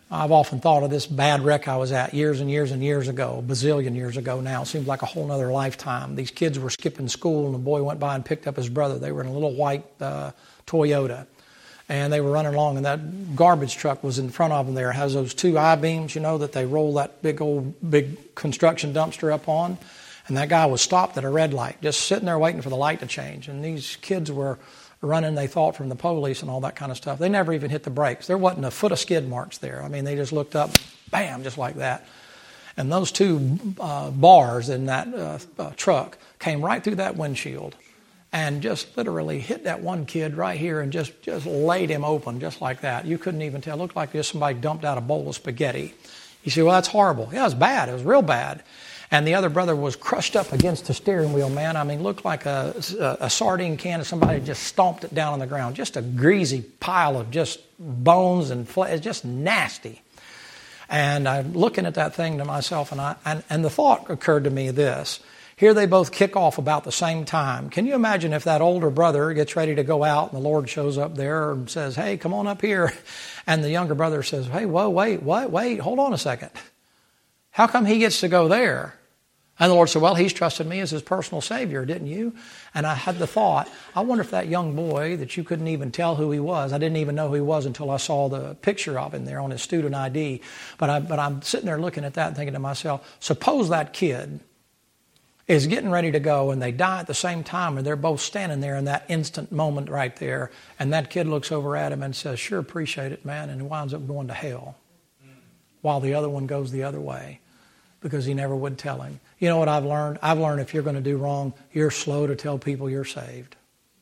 I've often thought of this bad wreck I was at years and years and years ago, a bazillion years ago now. It seems like a whole other lifetime. These kids were skipping school, and a boy went by and picked up his brother. They were in a little white uh, Toyota, and they were running along, and that garbage truck was in front of them there. It has those two I-beams, you know, that they roll that big old, big construction dumpster up on. And that guy was stopped at a red light, just sitting there waiting for the light to change. And these kids were running, they thought, from the police and all that kind of stuff. They never even hit the brakes. There wasn't a foot of skid marks there. I mean, they just looked up, bam, just like that. And those two uh, bars in that uh, uh, truck came right through that windshield and just literally hit that one kid right here and just, just laid him open just like that. You couldn't even tell. It looked like just somebody dumped out a bowl of spaghetti. You say, well, that's horrible. Yeah, it was bad. It was real bad. And the other brother was crushed up against the steering wheel, man. I mean, looked like a, a, a sardine can and somebody just stomped it down on the ground. Just a greasy pile of just bones and flesh. It's just nasty. And I'm looking at that thing to myself, and, I, and, and the thought occurred to me this. Here they both kick off about the same time. Can you imagine if that older brother gets ready to go out and the Lord shows up there and says, hey, come on up here. And the younger brother says, hey, whoa, wait, what, wait, hold on a second. How come he gets to go there? And the Lord said, well, he's trusted me as his personal Savior, didn't you? And I had the thought, I wonder if that young boy that you couldn't even tell who he was, I didn't even know who he was until I saw the picture of him there on his student I D. But, I, but I'm sitting there looking at that and thinking to myself, suppose that kid is getting ready to go and they die at the same time and they're both standing there in that instant moment right there. And that kid looks over at him and says, sure, appreciate it, man, and winds up going to hell while the other one goes the other way because he never would tell him. You know what I've learned? I've learned if you're going to do wrong, you're slow to tell people you're saved.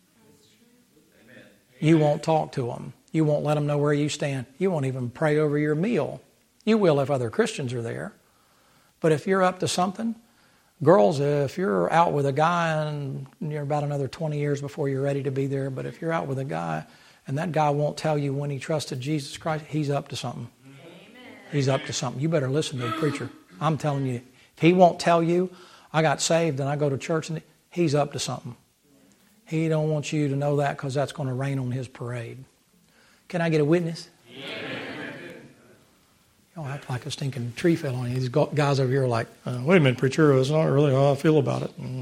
You won't talk to them. You won't let them know where you stand. You won't even pray over your meal. You will if other Christians are there. But if you're up to something, girls, if you're out with a guy and you're about another twenty years before you're ready to be there, but if you're out with a guy and that guy won't tell you when he trusted Jesus Christ, he's up to something. Amen. He's up to something. You better listen to the preacher. I'm telling you. If he won't tell you, I got saved and I go to church, and he's up to something. He don't want you to know that because that's going to rain on his parade. Can I get a witness? Yeah. You don't act like a stinking tree fell on you. These guys over here are like, uh, wait a minute, preacher, it's not really how I feel about it. Mm.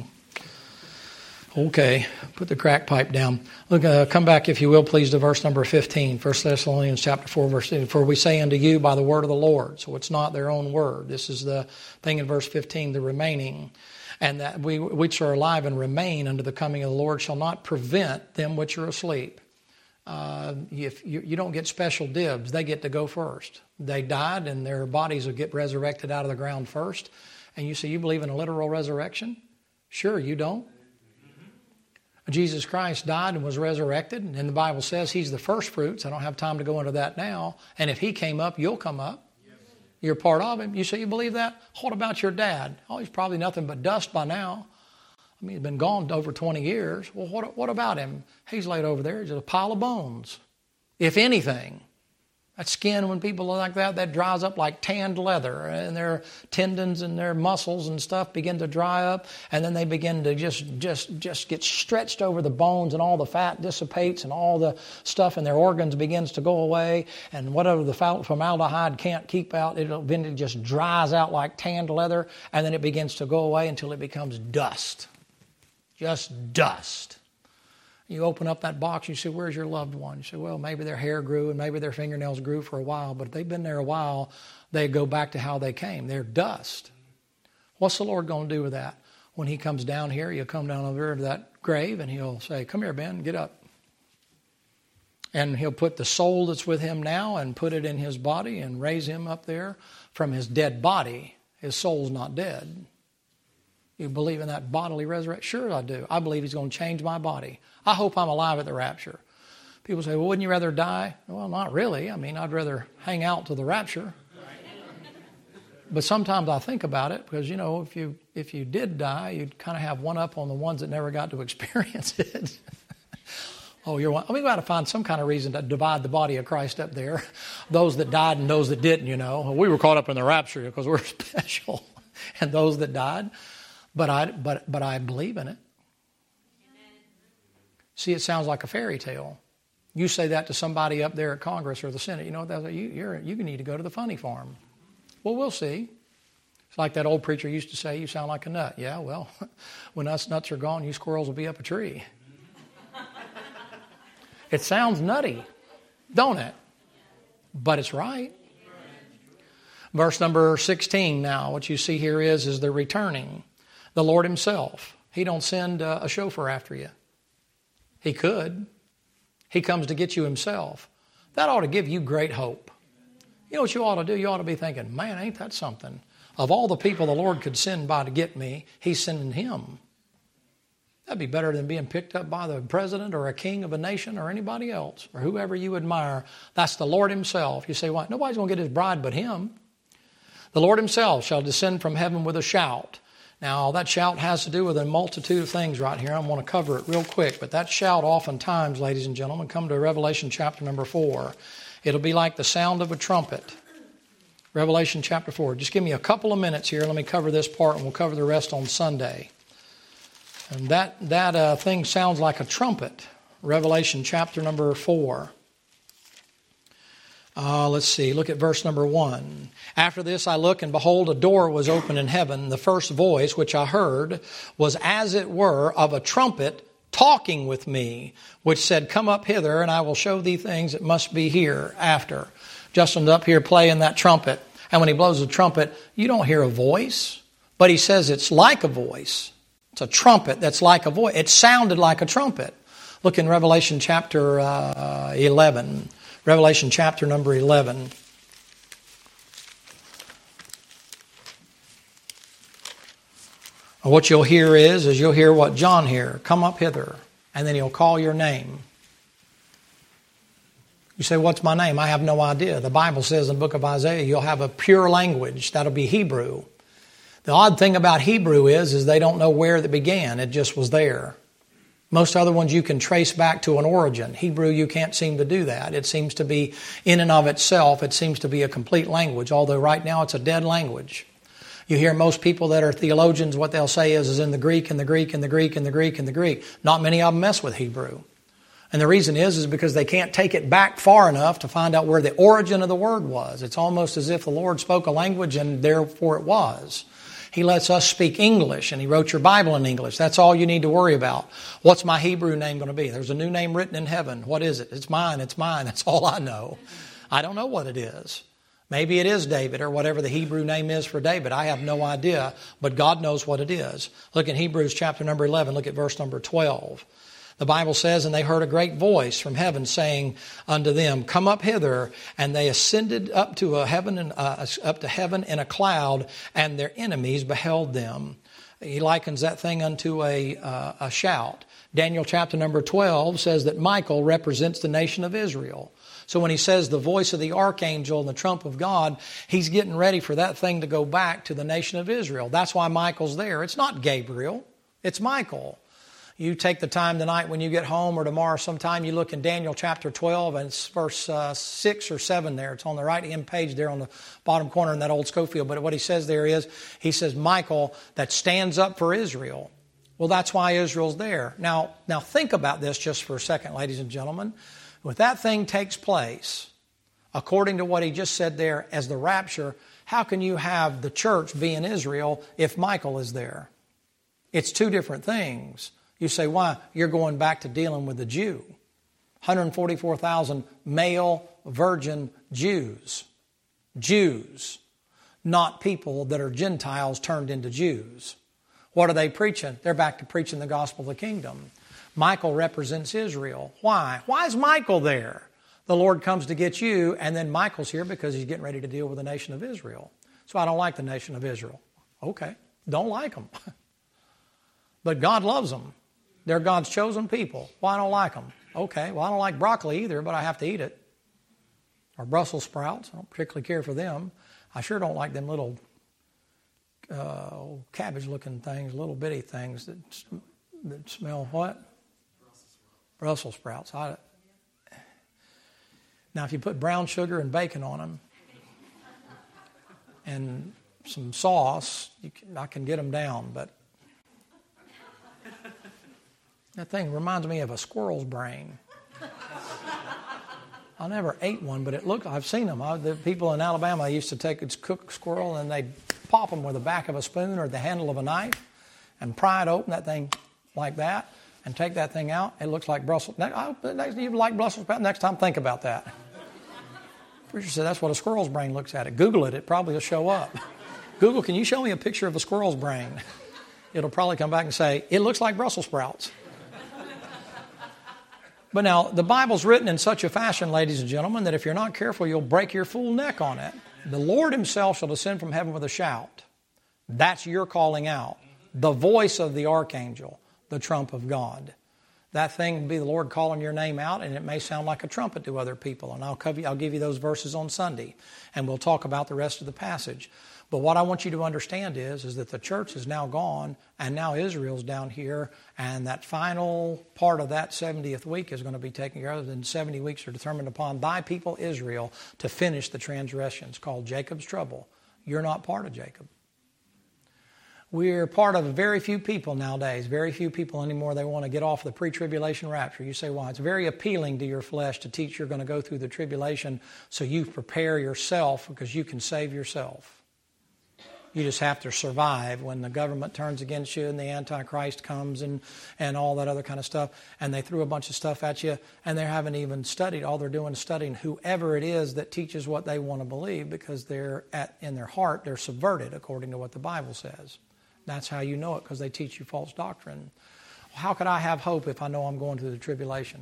Okay, put the crack pipe down. Look, uh, come back, if you will, please, to verse number fifteen. First Thessalonians chapter four, verse fifteen. For we say unto you by the word of the Lord. So it's not their own word. This is the thing in verse fifteen, the remaining. And that we which are alive and remain unto the coming of the Lord shall not prevent them which are asleep. Uh, if you, you don't get special dibs, they get to go first. They died and their bodies will get resurrected out of the ground first. And you say, you believe in a literal resurrection? Sure, you don't. Jesus Christ died and was resurrected, and the Bible says he's the first fruits. I don't have time to go into that now. And if he came up, you'll come up. Yes. You're part of him. You say you believe that? What about your dad? Oh, he's probably nothing but dust by now. I mean, he's been gone over twenty years. Well, what, what about him? He's laid over there. He's a pile of bones. If anything, that skin, when people are like that, that dries up like tanned leather, and their tendons and their muscles and stuff begin to dry up, and then they begin to just just just get stretched over the bones, and all the fat dissipates, and all the stuff in their organs begins to go away, and whatever the formaldehyde can't keep out, it eventually just dries out like tanned leather, and then it begins to go away until it becomes dust. Just dust. You open up that box, you say, where's your loved one? You say, well, maybe their hair grew and maybe their fingernails grew for a while, but if they've been there a while, they go back to how they came. They're dust. What's the Lord going to do with that? When he comes down here, he'll come down over to that grave and he'll say, come here, Ben, get up. And he'll put the soul that's with him now and put it in his body and raise him up there from his dead body. His soul's not dead. You believe in that bodily resurrection? Sure I do. I believe he's going to change my body. I hope I'm alive at the rapture. People say, well, wouldn't you rather die? Well, not really. I mean, I'd rather hang out to the rapture. But sometimes I think about it because, you know, if you if you did die, you'd kind of have one up on the ones that never got to experience it. Oh, you're one. I mean, we got to find some kind of reason to divide the body of Christ up there. Those that died and those that didn't, you know. We were caught up in the rapture because we're special. And those that died. But I but but I believe in it. See, it sounds like a fairy tale. You say that to somebody up there at Congress or the Senate, you know what they'll say? You, you're, you need to go to the funny farm. Well, we'll see. It's like that old preacher used to say, you sound like a nut. Yeah, well, when us nuts are gone, you squirrels will be up a tree. It sounds nutty, don't it? But it's right. Verse number sixteen now, what you see here is, is they're returning. The Lord himself. He don't send a, a chauffeur after you. He could. He comes to get you himself. That ought to give you great hope. You know what you ought to do? You ought to be thinking, man, ain't that something? Of all the people the Lord could send by to get me, he's sending him. That'd be better than being picked up by the president or a king of a nation or anybody else or whoever you admire. That's the Lord himself. You say, why? Nobody's going to get his bride but him. The Lord himself shall descend from heaven with a shout. Now, that shout has to do with a multitude of things right here. I'm going to cover it real quick. But that shout oftentimes, ladies and gentlemen, come to Revelation chapter number four. It'll be like the sound of a trumpet. Revelation chapter four. Just give me a couple of minutes here. Let me cover this part and we'll cover the rest on Sunday. And that, that uh, thing sounds like a trumpet. Revelation chapter number four. Uh, let's see, look at verse number one. After this I looked, and behold, a door was open in heaven. The first voice which I heard was as it were of a trumpet talking with me, which said, come up hither, and I will show thee things that must be hereafter. Justin's up here playing that trumpet. And when he blows the trumpet, you don't hear a voice, but he says it's like a voice. It's a trumpet that's like a voice. It sounded like a trumpet. Look in Revelation chapter uh, eleven. Revelation chapter number eleven. What you'll hear is, is you'll hear what John hear. Come up hither. And then he'll call your name. You say, what's my name? I have no idea. The Bible says in the book of Isaiah, you'll have a pure language. That'll be Hebrew. The odd thing about Hebrew is, is they don't know where it began. It just was there. Most other ones you can trace back to an origin. Hebrew, you can't seem to do that. It seems to be, in and of itself, it seems to be a complete language, although right now it's a dead language. You hear most people that are theologians, what they'll say is, is in the Greek, and the Greek, and the Greek, and the Greek, and the Greek. Not many of them mess with Hebrew. And the reason is, is because they can't take it back far enough to find out where the origin of the word was. It's almost as if the Lord spoke a language and therefore it was. He lets us speak English, and He wrote your Bible in English. That's all you need to worry about. What's my Hebrew name going to be? There's a new name written in heaven. What is it? It's mine. It's mine. That's all I know. I don't know what it is. Maybe it is David or whatever the Hebrew name is for David. I have no idea, but God knows what it is. Look in Hebrews chapter number eleven. Look at verse number twelve. The Bible says, and they heard a great voice from heaven saying unto them, come up hither. And they ascended up to a heaven, and uh, up to heaven in a cloud, and their enemies beheld them. He likens that thing unto a, uh, a shout. Daniel chapter number twelve says that Michael represents the nation of Israel. So when he says the voice of the archangel and the trump of God, he's getting ready for that thing to go back to the nation of Israel. That's why Michael's there. It's not Gabriel. It's Michael. You take the time tonight when you get home or tomorrow sometime, you look in Daniel chapter twelve and it's verse uh, six or seven there. It's on the right-hand page there on the bottom corner in that old Schofield. But what he says there is, he says, Michael that stands up for Israel. Well, that's why Israel's there. Now, now think about this just for a second, ladies and gentlemen. If that thing takes place, according to what he just said there as the rapture, how can you have the church be in Israel if Michael is there? It's two different things. You say, why? You're going back to dealing with the Jew. one hundred forty-four thousand male virgin Jews. Jews. Not people that are Gentiles turned into Jews. What are they preaching? They're back to preaching the gospel of the kingdom. Michael represents Israel. Why? Why is Michael there? The Lord comes to get you, and then Michael's here because he's getting ready to deal with the nation of Israel. So I don't like the nation of Israel. Okay, don't like them. But God loves them. They're God's chosen people. Well, I don't like them. Okay, well, I don't like broccoli either, but I have to eat it. Or Brussels sprouts. I don't particularly care for them. I sure don't like them little uh, cabbage-looking things, little bitty things that, that smell what? Brussels sprouts. I, now, if you put brown sugar and bacon on them and some sauce, you can, I can get them down, but that thing reminds me of a squirrel's brain. I never ate one, but it looked, I've seen them. I, the people in Alabama used to take a cooked squirrel and they'd pop them with the back of a spoon or the handle of a knife and pry it open, that thing like that, and take that thing out. It looks like Brussels. Next, you like Brussels sprouts? Next time, think about that. Preacher said that's what a squirrel's brain looks at. It. Google it. It probably will show up. Google, can you show me a picture of a squirrel's brain? It'll probably come back and say, it looks like Brussels sprouts. But now, the Bible's written in such a fashion, ladies and gentlemen, that if you're not careful, you'll break your fool neck on it. The Lord himself shall descend from heaven with a shout. That's your calling out. The voice of the archangel, the trump of God. That thing will be the Lord calling your name out, and it may sound like a trumpet to other people. And I'll, cover, I'll give you those verses on Sunday, and we'll talk about the rest of the passage. But what I want you to understand is, is that the church is now gone, and now Israel's down here, and that final part of that seventieth week is going to be taken care of, and seventy weeks are determined upon thy people Israel to finish the transgressions, called Jacob's trouble. You're not part of Jacob. We're part of very few people nowadays, very few people anymore, they want to get off the pre-tribulation rapture. You say, why? It's very appealing to your flesh to teach you're going to go through the tribulation so you prepare yourself because you can save yourself. You just have to survive when the government turns against you and the Antichrist comes and, and all that other kind of stuff. And they threw a bunch of stuff at you and they haven't even studied. All they're doing is studying whoever it is that teaches what they want to believe because they're at, in their heart, they're subverted according to what the Bible says. That's how you know it because they teach you false doctrine. How could I have hope if I know I'm going through the tribulation?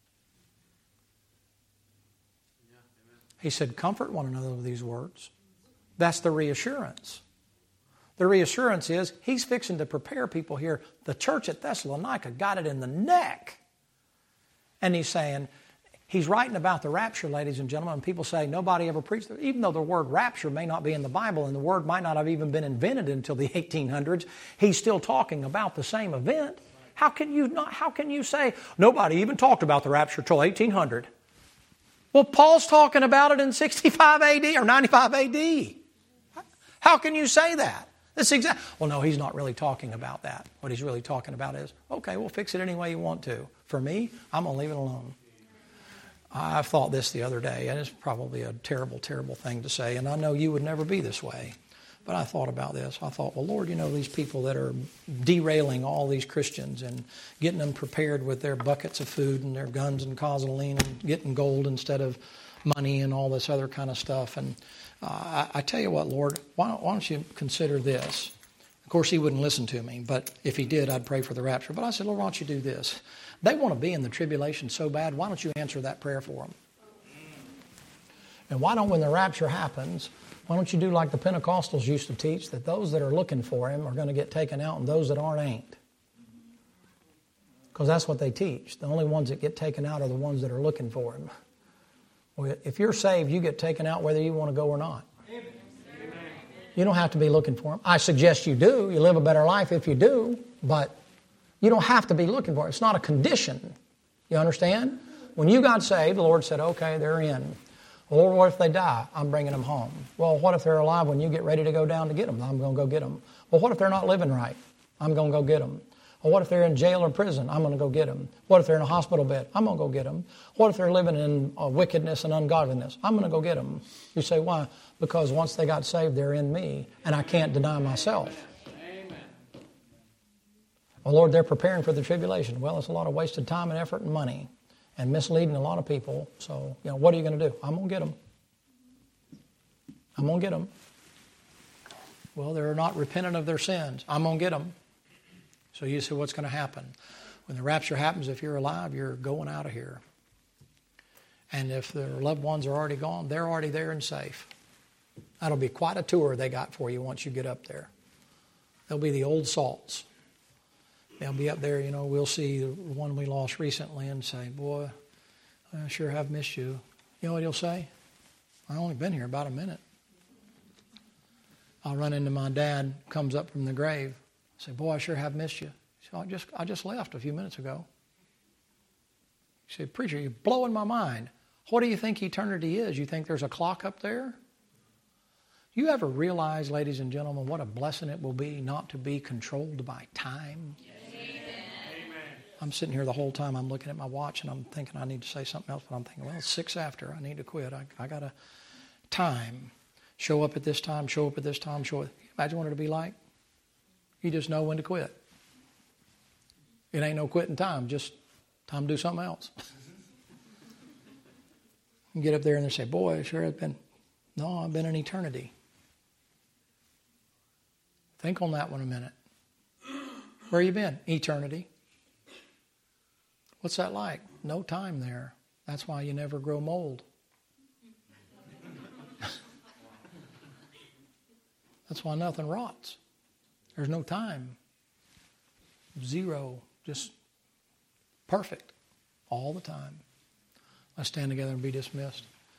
He said, comfort one another with these words. That's the reassurance. The reassurance is he's fixing to prepare people here. The church at Thessalonica got it in the neck. And he's saying, he's writing about the rapture, ladies and gentlemen. And people say nobody ever preached it. Even though the word rapture may not be in the Bible and the word might not have even been invented until the eighteen hundreds, he's still talking about the same event. How can you not? How can you say nobody even talked about the rapture till eighteen hundred? Well, Paul's talking about it in sixty-five A D or ninety-five A D. How can you say that? That's exact. Well, no, he's not really talking about that. What he's really talking about is, okay, we'll fix it any way you want to. For me, I'm going to leave it alone. I thought this the other day, and it's probably a terrible, terrible thing to say, and I know you would never be this way. But I thought about this. I thought, well, Lord, you know, these people that are derailing all these Christians and getting them prepared with their buckets of food and their guns and gasoline and getting gold instead of money and all this other kind of stuff. And uh, I, I tell you what, Lord, why don't, why don't you consider this? Of course, he wouldn't listen to me, but if he did, I'd pray for the rapture. But I said, Lord, why don't you do this? They want to be in the tribulation so bad, why don't you answer that prayer for them? And why don't, when the rapture happens, why don't you do like the Pentecostals used to teach, that those that are looking for him are going to get taken out and those that aren't ain't? Because that's what they teach. The only ones that get taken out are the ones that are looking for him. Well, if you're saved, you get taken out whether you want to go or not. Amen. You don't have to be looking for him. I suggest you do. You live a better life if you do, but you don't have to be looking for it. It's not a condition. You understand? When you got saved, the Lord said, okay, they're in. Well, Lord, what if they die? I'm bringing them home. Well, what if they're alive when you get ready to go down to get them? I'm going to go get them. Well, what if they're not living right? I'm going to go get them. Well, what if they're in jail or prison? I'm going to go get them. What if they're in a hospital bed? I'm going to go get them. What if they're living in uh, wickedness and ungodliness? I'm going to go get them. You say, why? Because once they got saved, they're in me, and I can't deny myself. Amen. Well, Lord, they're preparing for the tribulation. Well, it's a lot of wasted time and effort and money and misleading a lot of people. So, you know, what are you going to do? I'm going to get them. I'm going to get them. Well, they're not repentant of their sins. I'm going to get them. So you say, what's going to happen? When the rapture happens, if you're alive, you're going out of here. And if their loved ones are already gone, they're already there and safe. That'll be quite a tour they got for you once you get up there. They'll be the old salts. They'll be up there, you know, we'll see the one we lost recently and say, boy, I sure have missed you. You know what he'll say? I've only been here about a minute. I'll run into my dad, comes up from the grave. I say, boy, I sure have missed you. So I just I just left a few minutes ago. He said, preacher, you're blowing my mind. What do you think eternity is? You think there's a clock up there? You ever realize, ladies and gentlemen, what a blessing it will be not to be controlled by time? Yes. Amen. I'm sitting here the whole time. I'm looking at my watch and I'm thinking I need to say something else, but I'm thinking, well, it's six after. I need to quit. I, I got a time. Show up at this time, show up at this time, show up. Imagine what it'd be like. You just know when to quit. It ain't no quitting time, just time to do something else. You get up there and they say, boy, sure has been, no, I've been in eternity. Think on that one a minute. Where you been? Eternity. What's that like? No time there. That's why you never grow mold. That's why nothing rots. There's no time. Zero. Just perfect. All the time. Let's stand together and be dismissed.